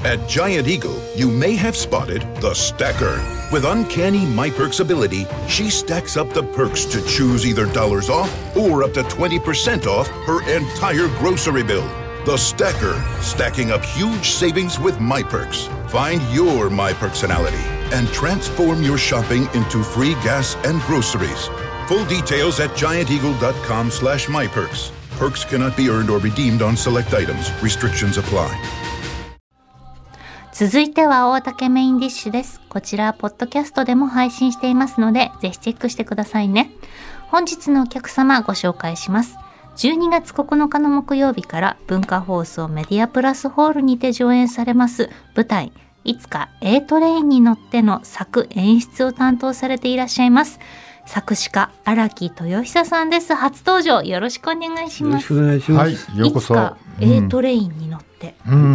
At Giant Eagle, you may have spotted the stacker. With uncanny MyPerks ability, she stacks up the perks to choose either dollars off or up to 20% off her entire grocery bill. The stacker, stacking up huge savings with MyPerks. Find your MyPerksonality and transform your shopping into free gas and groceries. Full details at gianteagle.com/MyPerks. Perks cannot be earned or redeemed on select items. Restrictions apply. 続いては大竹メインディッシュです。こちらポッドキャストでも配信していますので、ぜひチェックしてくださいね。本日のお客様ご紹介します。12月9日の木曜日から文化放送メディアプラスホールにて上演されます舞台いつか A トレインに乗っての作演出を担当されていらっしゃいます作詞家荒木豊久さんです。初登場よろしくお願いします。 よろしくお願いします。 はい、ようこそ。 いつか A トレインに乗って、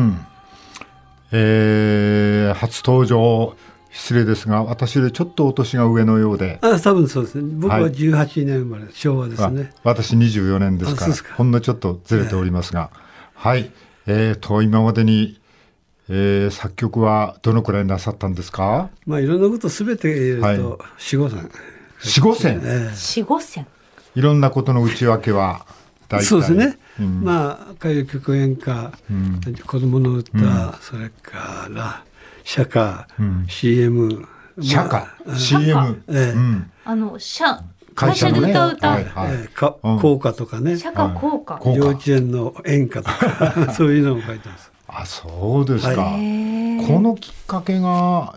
初登場失礼ですが、私でちょっとお年が上のようで。 多分そうですね。僕は18年生まれ、昭和ですね。 私24年ですから、ほんのちょっとずれておりますが、はい。今までに、作曲はどのくらいなさったんですか？ いろんなことすべて入れると、4、5選。 4、5選。 4、5選。 いろんなことの内訳は大体。そうですね。 歌謡曲演歌、子供の歌、それから社歌、CM。 社歌、CM。 会社で歌う歌。 校歌とかね。 社歌、校歌。 幼稚園の演歌とか、そういうのも書いてます。 あ、そうですか。このきっかけが、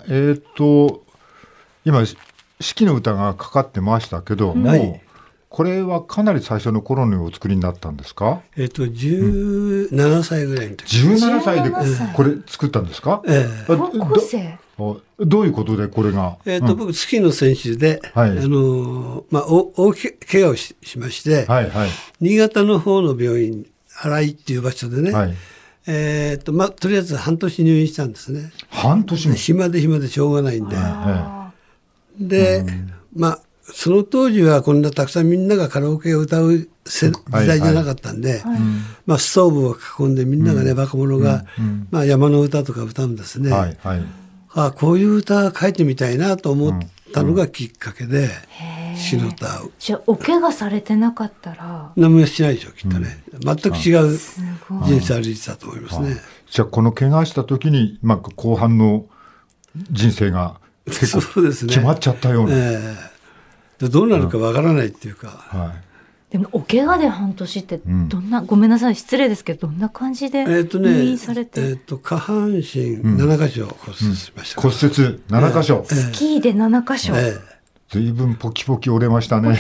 今、四季の歌がかかってましたけど、もう、これはかなり最初の頃にお作りになったんですか ？17歳ぐらいの時。 17歳でこれ作ったんですか？ 高校生。 どういうことでこれが？ 僕、スキーの選手で、大怪我をしまして、新潟の方の病院、新井っていう場所でね、とりあえず半年入院したんですね。 半年も？ 暇でしょうがないんで。で、その当時はこんなたくさんみんながカラオケを歌う時代じゃなかったんで、ストーブを囲んでみんながね、若者が、山の歌とか歌うんですね。こういう歌書いてみたいなと思ったのがきっかけで、詩の歌を。 じゃあお怪我されてなかったら何もしないでしょ、きっとね。全く違う人生歩いてたと思いますね。 じゃあこの怪我した時に、後半の人生が結構決まっちゃったような。 どうなるかわからないっていうか。 でもお怪我で半年ってどんな、ごめんなさい失礼ですけどどんな感じで入院されて？ 下半身7箇所骨折しました。 骨折7箇所。 スキーで7箇所。 随分ポキポキ折れましたね。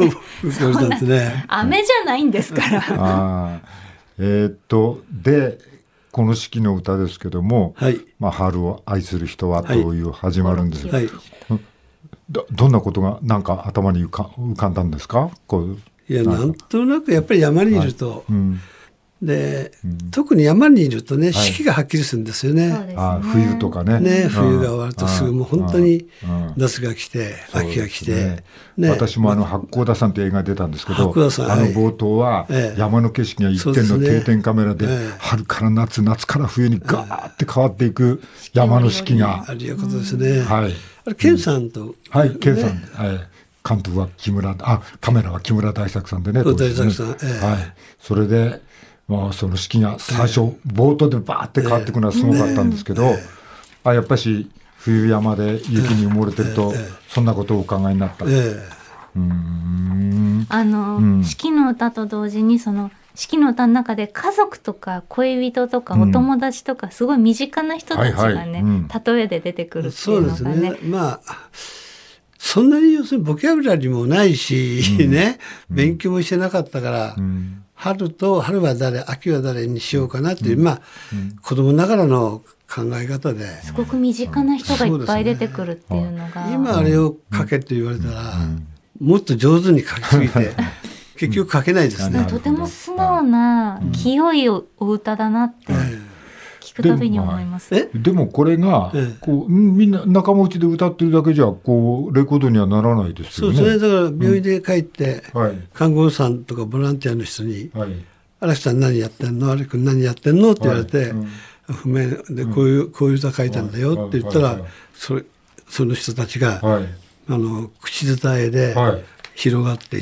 雨じゃないんですから。 でこの四季の歌ですけども、春を愛する人はという始まるんです。どんなことがなんか頭に浮かんだんですか？ なんとなくやっぱり山にいると、で、特に山にいるとね、四季がはっきりするんですよね。 冬とかね。 冬が終わるとすぐもう本当に夏が来て、秋が来て。 私も八甲田山って映画出たんですけど、冒頭は山の景色が一点の定点カメラで、春から夏、夏から冬にガーって変わっていく山の四季が。 ありがことですね。健さんと。 健さん。監督はカメラは木村大作さんでね。 大作さん。 それで、その四季が最初、冒頭でバーって変わっていくのはすごかったんですけど、やっぱし冬山で雪に埋もれてると、そんなことをお考えになった。 四季の歌と同時に、その四季の歌の中で家族とか恋人とかお友達とか、すごい身近な人たちがね、例えで出てくるっていうのがね。 そんなに要するにボキャブラリーもないし、勉強もしてなかったから、春は誰、秋は誰にしようかなっていう、子供ながらの考え方で。 すごく身近な人がいっぱい出てくるっていうのが。 今あれを書けって言われたら、もっと上手に書きすぎて、結局書けないですね。 とても素直な清いお歌だなって。聞くたびに思います。 でもこれがみんな仲間内で歌ってるだけじゃレコードにはならないですよね。 そうですね。だから病院で帰って看護師さんとかボランティアの人に「荒木さん何やってんの？荒木君何やってんの？」って言われて譜面でこういう歌書いたんだよって言ったら、その人たちが、口伝えで広がっていった。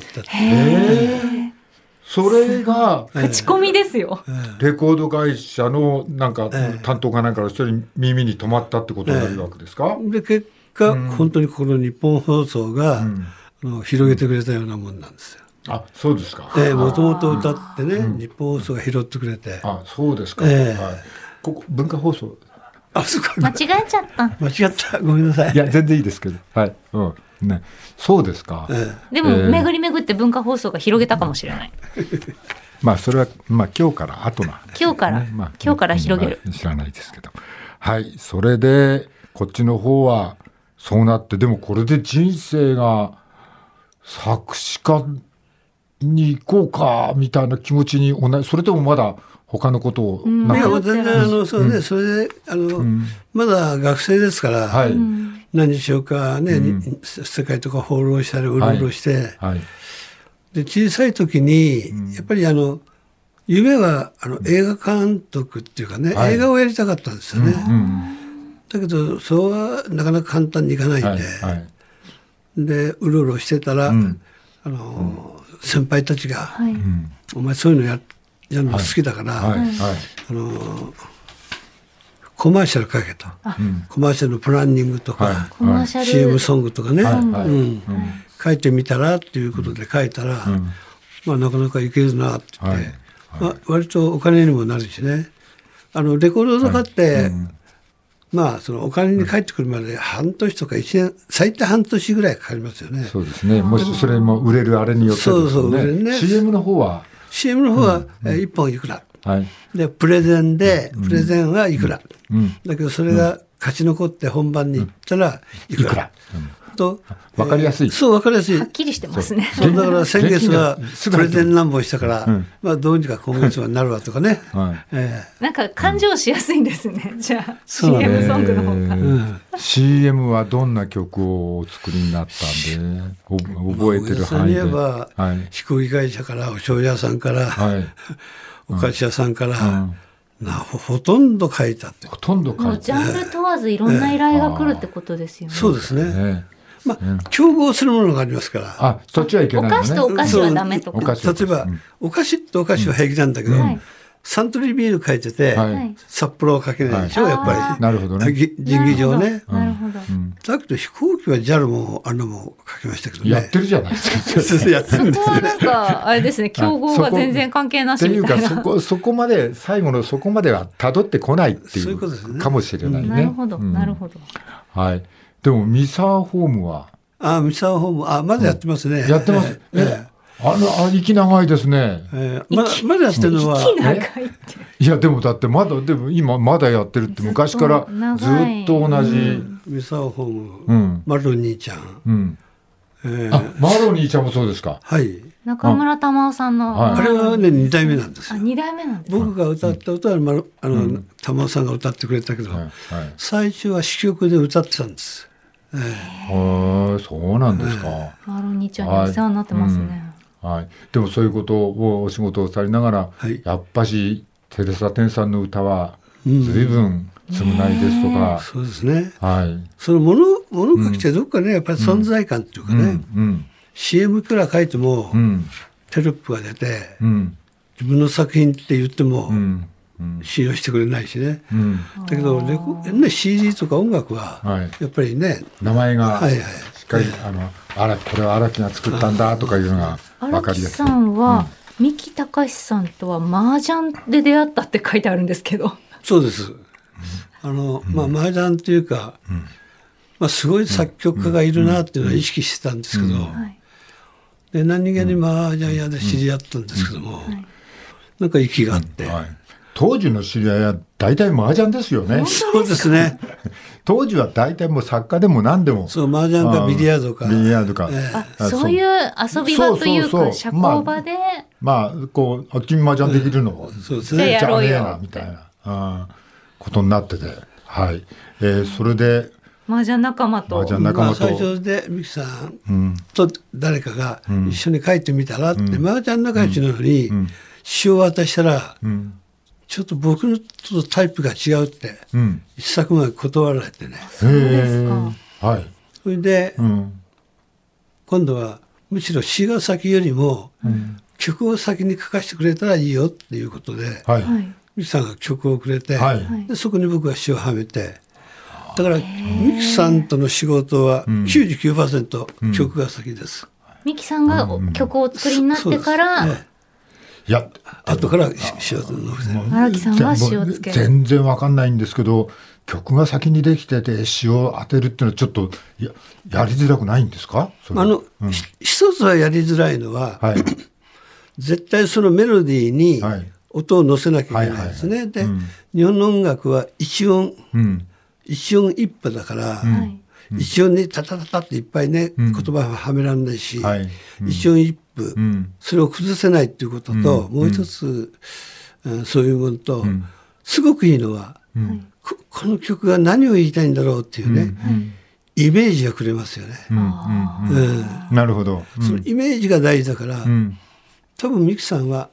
それが口コミですよ。 レコード会社のなんか担当かなんかの人に耳に止まったってことになるわけですか？ で結果、本当にこの日本放送が、広げてくれたようなもんなんですよ。 あ、そうですか。 もともと歌ってね、日本放送が拾ってくれて。 あ、そうですか。ここ文化放送。 あ、そうか。 間違えちゃった。 間違った。ごめんなさい。 いや、全然いいですけど。はい。ね、そうですか。 でも、巡り巡って文化放送が広げたかもしれない。 まあ、それは、まあ、今日から後なんですね。 今日から広げる。 知らないですけど。はい。それで、こっちの方は、そうなって、でもこれで人生が作詞家に行こうか、みたいな気持ちにそれともまだ他のことをいや、全然、それで、まだ学生ですから、何しようかね、世界とか放浪したりうろうろして、で小さい時にやっぱり夢は映画監督っていうかね、映画をやりたかったんですよね。だけどそうはなかなか簡単にいかないんで、うろうろしてたら、先輩たちが、お前そういうのやるの好きだから、コマーシャル書けと、コマーシャルのプランニングとか、CM ソングとかね、書いてみたらっていうことで書いたら、なかなかいけるなって言って、割とお金にもなるしね、レコードとかって、そのお金に返ってくるまで半年とか1年、最低半年ぐらいかかりますよね。 そうですね。もしそれも売れるあれによってですね。CM の方は 1本いくら。でプレゼンはいくら。だけどそれが勝ち残って本番に行ったらいくら。と分かりやすい。 そう、分かりやすい。 はっきりしてますね。 そうだから先月はプレゼン何本したから、どうにか今月はなるわとかね。 なんか感情しやすいんですね。じゃあ CM ソングの方が。 CM はどんな曲をお作りになったんで覚えてる範囲で。 言えば飛行機会社からお醤油屋さんからお菓子屋さんからほとんど書いたって。 ほとんど書いた。 もうジャンル問わずいろんな依頼が来るってことですよね。 そうですね。競合するものがありますから。 そっちはいけないのね。 お菓子とお菓子はダメとか。 例えば、お菓子とお菓子は平気なんだけど、サントリービール書いてて、札幌は書けないでしょ、やっぱり。 なるほどね。 人技上ね。 なるほど。 だけど飛行機は JAL もも書きましたけどね。 やってるじゃないですか。 やってるんですよ。 そこはなんか、あれですね、競合が全然関係なしみたいな。 っていうか、そこまで、最後のそこまでは辿ってこないっていうかもしれないね。 なるほど、なるほど。 はい。でも、三沢ホームは三沢ホーム、まだやってますね。 やってます。息長いですね。 まだやってるのは。 息長いって。 いや、でもだって、今まだやってるって昔からずっと同じ。 三沢ホーム、マロ兄ちゃん。 マロ兄ちゃんもそうですか。 はい。 中村玉緒さんの。 あれはね、2代目なんですよ。 2代目なんです。 僕が歌った歌は玉緒さんが歌ってくれたけど、最初は詞曲で歌ってたんです。 そうなんですか。 マロ兄ちゃんにお世話になってますね。 でもそういうことをお仕事をされながら、やっぱしテレサ・テンさんの歌は随分償いですとか、 そうですね。その物書きってどっかね、やっぱり存在感っていうかね、CM いくら書いてもテロップが出て、自分の作品って言っても信用してくれないしね。だけどCD とか音楽はやっぱりね、 名前がしっかりこれは荒木が作ったんだとかいうのが分かりやすい。 荒木さんは三木隆さんとは麻雀で出会ったって書いてあるんですけど。 そうです。麻雀っていうか、すごい作曲家がいるなっていうのは意識してたんですけど、で何気に麻雀屋で知り合ったんですけども、なんか息があって。 当時の知り合いは大体麻雀ですよね。 そうですね。 当時は大体もう作家でも何でも。 そう、麻雀かビリヤードか。 ビリヤードか。 そういう遊び場というか、社交場で。 君麻雀できるの？ そうですね。 やろうよ。 みたいなことになってて。それで。 麻雀仲間と。 最初で三木さんと誰かが一緒に書いてみたらって、麻雀仲良しなのに詩を渡したら、 ちょっと僕のとタイプが違うって、一作目は断られてね。 そうですか。 はい。 それで、今度はむしろ詩が先よりも、曲を先に書かせてくれたらいいよっていうことで、 はい、 ミキさんが曲をくれて、でそこに僕は詩をはめて、だからミキさんとの仕事は 99% 曲が先です。 ミキさんが曲を作りになってから、 いや後から詩を荒木さんは詩をつける。 全然わかんないんですけど、曲が先にできてて詩を当てるっていうのはちょっと やりづらくないんですか？ 一つはやりづらいのは、絶対そのメロディーに音を乗せなきゃいけないですね。で、日本の音楽は一音一歩だから、一音にタタタタっていっぱいね、言葉ははめられないし、一音一歩、それを崩せないっていうことと、もう一つ、そういうものと、すごくいいのは、この曲が何を言いたいんだろうっていうね、イメージがくれますよね。 なるほど。 そのイメージが大事だから、多分ミキさんは、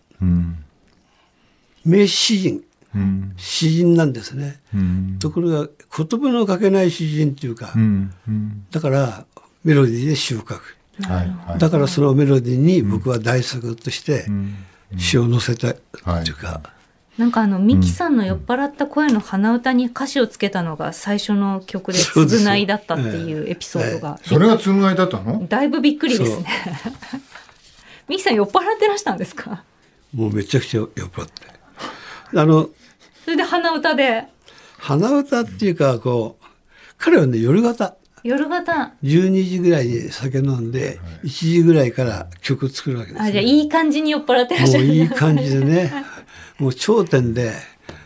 名詩人、詩人なんですね。ところが言葉の書けない詩人っていうか、だからメロディーで詩を書く。だからそのメロディーに僕は大作として詩を載せたっていうか。 なんかミキさんの酔っ払った声の鼻歌に歌詞をつけたのが最初の曲でつぐないだったっていうエピソードが。 それがつぐないだったの？ だいぶびっくりですね。ミキさん酔っ払ってらしたんですか？ もうめちゃくちゃ酔っ払って。 それで鼻歌で。 鼻歌っていうか彼はね夜型。12時ぐらいに酒飲んで、1時ぐらいから曲作るわけです、ね。 じゃあいい感じに酔っ払ってらっしゃる。 もういい感じでね、もう頂点で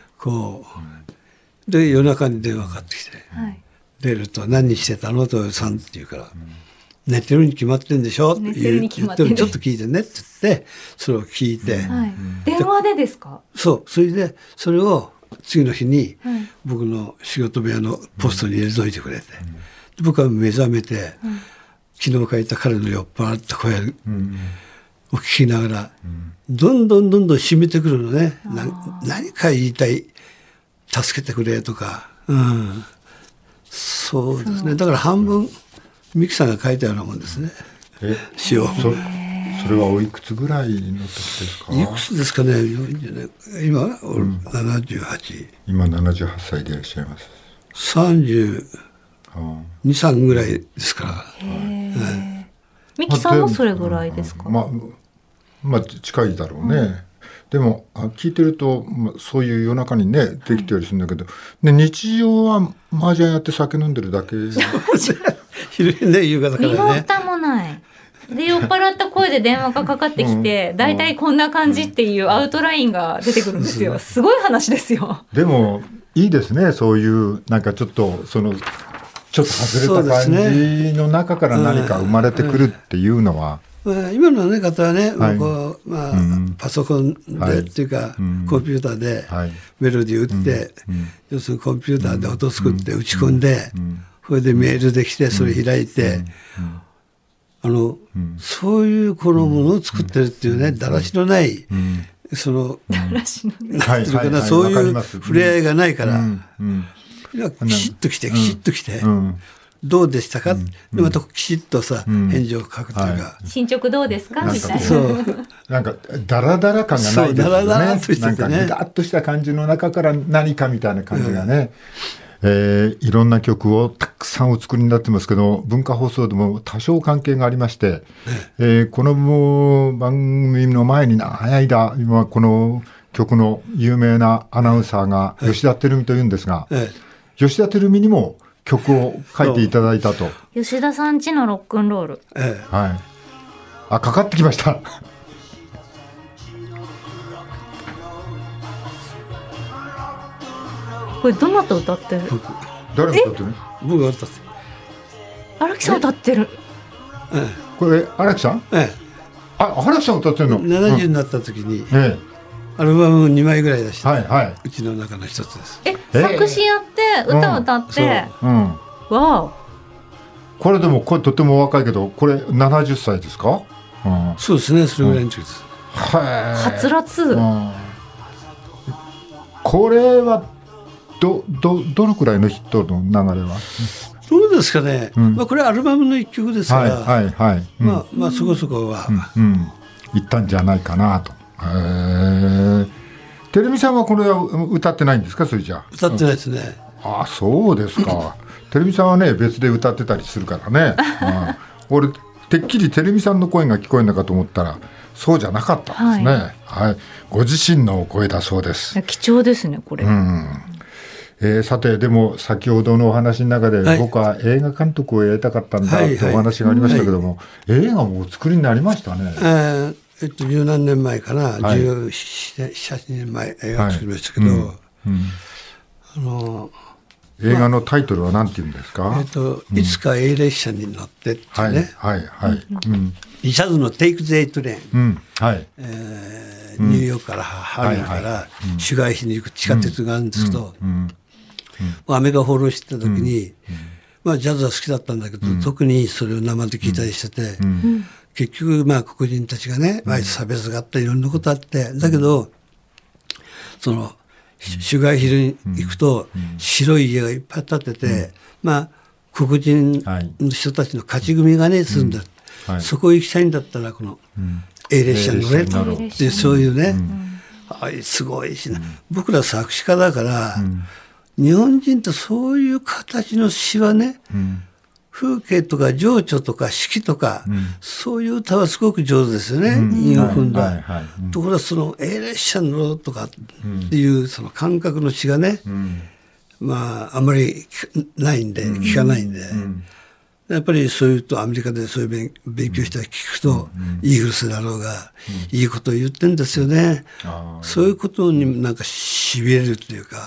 で夜中に電話かかってきて、出ると何してたのとさんって言うから、寝てるに決まってんでしょって言ってるちょっと聞いてねって言ってそれを聞いて、 電話でですか？ そう、それでそれを次の日に僕の仕事部屋のポストに入れといてくれて、僕は目覚めて、昨日書いた彼の酔っ払った声を聞きながら、どんどん染みてくるのね。何か言いたい、助けてくれとか、そうですね。だから半分ミキさんが書いたようなもんですね。詩を。 それはおいくつぐらいの時ですか？ いくつですかね。今78。 今78歳でいらっしゃいます。 32、3ぐらいですから。 ミキさんもそれぐらいですか？ まあ近いだろうね。でも聞いてると、そういう夜中にねできてるりするんだけど、日常は麻雀やって酒飲んでるだけ。 昼ね、夕方からね。 身も蓋もない。で酔っ払った声で電話がかかってきて、だいたいこんな感じっていうアウトラインが出てくるんですよ。すごい話ですよ。 でもいいですね、そういうなんかちょっと外れた感じの中から何か生まれてくるっていうのは。 今のね方はね、パソコンでっていうか、コンピューターでメロディー打って、要するにコンピューターで音作って打ち込んで、それでメールできてそれ開いて、そういうものを作ってるっていうね、だらしのないそういう触れ合いがないから、きちっと来て。どうでしたか、でまたきちっとさ、返事を書くというか、 進捗どうですかみたいな。 なんかダラダラ感がないですよね。なんかギラッとした感じの中から何かみたいな感じがね、いろんな曲をたくさんお作りになってますけど、文化放送でも多少関係がありまして、この番組の前に長い間今この曲の有名なアナウンサーが吉田照美というんですが、吉田照美にも曲を書いていただいたと。 吉田さんちのロックンロール。 かかってきました。 これどなた歌ってる？ 誰が歌ってる？ 僕が歌ってる。 荒木さん歌ってる。 これ荒木さん？荒木さん歌ってるの ？70になった時に、アルバム2枚ぐらい出して、うちの中の一つです。 作詞やって歌を歌って、わお。 これでもとても若いけど、これ70歳ですか？ そうですね、それぐらいの時です。 はつらつ。 これはどのくらいのヒットの流れは？ どうですかね、これはアルバムの一曲ですから、まあそこそこは、 いったんじゃないかなと。てるみさんはこれは歌ってないんですか？それじゃ歌ってないですね。 あ、そうですか。てるみさんはね別で歌ってたりするからね。俺てっきりてるみさんの声が聞こえるのかと思ったらそうじゃなかったんですね。はい、ご自身の声だそうです。 貴重ですねこれ。 さてでも先ほどのお話の中で、僕は映画監督をやりたかったんだってお話がありましたけども、映画もお作りになりましたね。 十何年前かな、17、18年前映画を作りましたけど、 映画のタイトルは何て言うんですか？ いつか A 列車に乗ってってね、リチャードのテイク・ゼイトレーン、ニューヨークからハリウッドから取材しに行く地下鉄があるんですけど、アメリカ放浪してた時に、ジャズは好きだったんだけど、特にそれを生で聞いたりしてて、結局黒人たちがね、差別があったりいろんなことあって、だけどそのシュガーヒルに行くと白い家がいっぱい建ってて、黒人の人たちの勝ち組がね住んでる、そこ行きたいんだったらこの A 列車に乗れってそういうね、すごいしな、僕ら作詞家だから、日本人ってそういう形の詩はね、風景とか情緒とか四季とか、そういう歌はすごく上手ですよね、韻を踏んだ。ところがその A 列車に乗ろうとかっていうその感覚の詩がね、あんまりないんで、聞かないんで、やっぱりそういうとアメリカでそういう勉強したら聞くと、イーグルスだろうがいいことを言ってんですよね。そういうことになんかしびれるっていうか、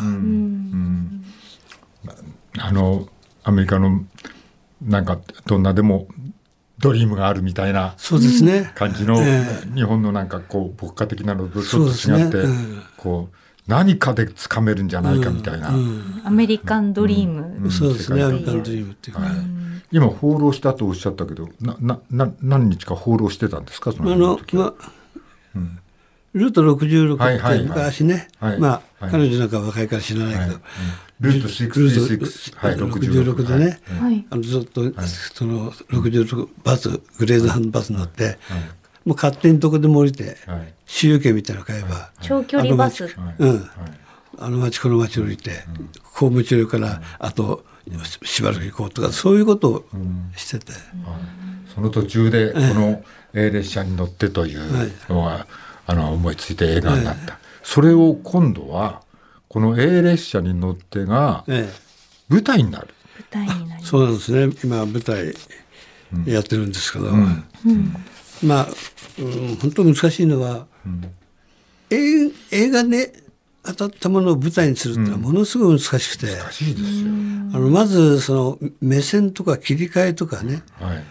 アメリカのなんかどんなでもドリームがあるみたいな感じの、日本のなんかこう牧歌的なのとちょっと違って、こう何かでつかめるんじゃないかみたいな、 アメリカンドリーム、 そうですね、アメリカンドリームっていうか、 今放浪したとおっしゃったけど、何日か放浪してたんですか？その時はルート66って昔ね、彼女なんか若いから知らないけど、 ルート66 でね、ずっとその66バス、グレードハンドバスに乗って、もう勝手にどこでも降りて、私有券みたいなの買えば、 長距離バス、 あの町この町降りて、公務中からあとしばらく行こうとか、そういうことをしてて、 その途中でこの A 列車に乗ってというのが思いついて映画になった。それを今度はこの A 列車に乗ってが舞台になる。 そうなんですね。今舞台やってるんですけど、本当難しいのは、映画で当たったものを舞台にするっていうのはものすごい難しくて、 難しいですよ。 まずその目線とか切り替えとかね、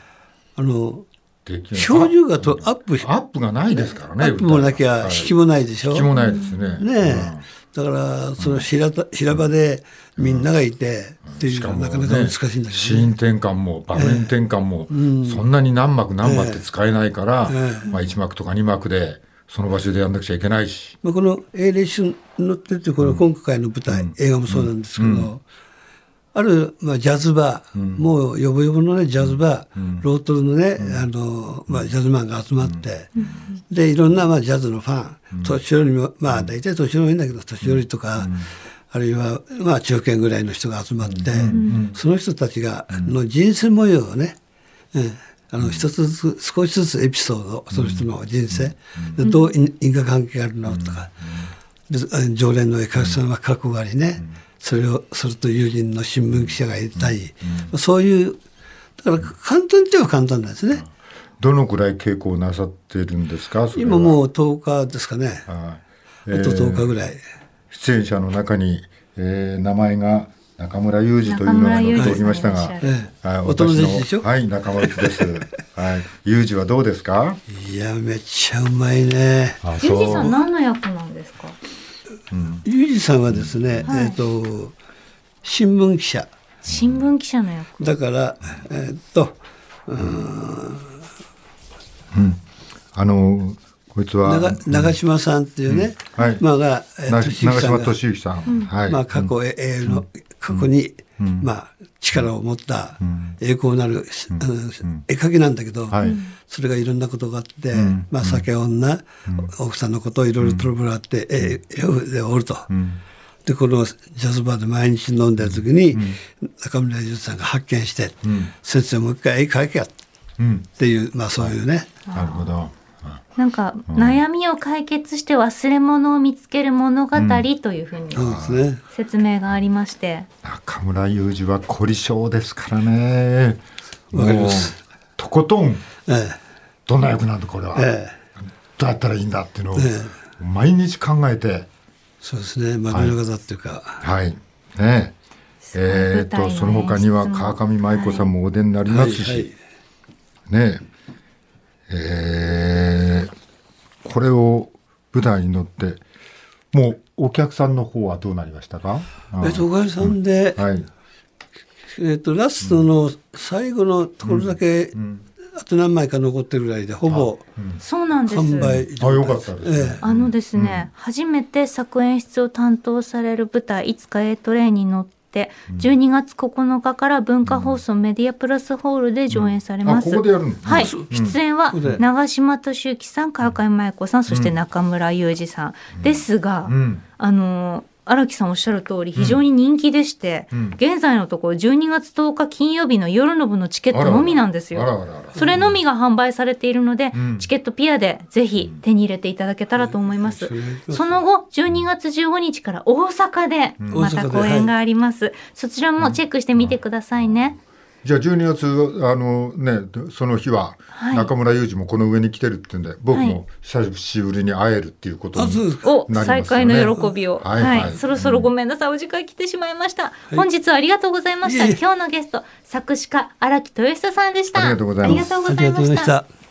表情がアップがないですからね。 アップもなきゃ引きもないでしょ。 引きもないですね。 だからその平場でみんながいてっていうのはなかなか難しいんだけど、ね、 シーン転換も場面転換もそんなに何幕何幕って使えないから、1幕とか2幕でその場所でやんなくちゃいけないし、 この A 列車に乗ってってこれ今回の舞台、映画もそうなんですけど、あるジャズバー、もうヨボヨボのねジャズバー、ロートルのねジャズマンが集まって、でいろんなジャズのファン、年寄りも大体年寄りいいんだけど、年寄りとか、あるいは中堅ぐらいの人が集まって、その人たちがの人生模様をね、一つずつ少しずつエピソード、その人の人生、どう因果関係があるのとか、常連の絵描きさんは描く割りね、それと友人の新聞記者がいたり、そういうだから簡単っては簡単なんですね。 どのくらい稽古をなさっているんですか？ 今もう10日ですかね。あと10日ぐらい。 出演者の中に、名前が中村雄二というのが載っておりましたが、 お友達でしょ？ はい、仲間内です。雄二はどうですか？ いや、めっちゃうまいね。 雄二さん何の役なんですか？ 雄二さんはですね、新聞記者。 新聞記者の役。 だからこいつは長嶋さんっていうね、 はい、 まあが長嶋俊之さん、はい、 まあ過去に、まあ力を持った栄光なる、絵描きなんだけど、それがいろんなことがあって、まあ酒女、奥さんのことをいろいろトラブルあって、でおると。でこのジャズバーで毎日飲んでる時に、中村雄二さんが発見して、先生もう一回絵描けやっていう、まあそういうね。 なるほど。 なんか悩みを解決して忘れ物を見つける物語というふうに説明がありまして、 中村雄二は凝り性ですからね。もうとことん、どんな役なんだこれは、どうやったらいいんだっていうのを毎日考えて、 そうですね、真面目な方っていうか、 はいね、その他には川上舞子さんもお出になりますし、ね、これを舞台に乗ってもうお客さんの方はどうなりましたか？ おかげさんで、ラストの最後のところだけ、あと何枚か残ってるぐらいでほぼそうなんです。 完売。 よかったですね。 ですね、初めて作演出を担当される舞台いつか A トレインに乗って12月9日から文化放送メディアプラスホールで上演されます。 ここでやるの？ はい、出演は長嶋俊之さん、川上舞子さん、そして中村雄二さんですが、荒木さんおっしゃる通り非常に人気でして、現在のところ12月10日金曜日の夜の部のチケットのみなんですよ。それのみが販売されているので、チケットピアでぜひ手に入れていただけたらと思います。その後12月15日から大阪でまた公演があります。そちらもチェックしてみてくださいね。 じゃあ12月その日は中村雄二もこの上に来てるっていうんで、僕も久しぶりに会えるっていうことになりますよね。 再会の喜びを、そろそろごめんなさい、お時間来てしまいました。本日はありがとうございました。今日のゲスト作詞家荒木豊久さんでした。 ありがとうございました。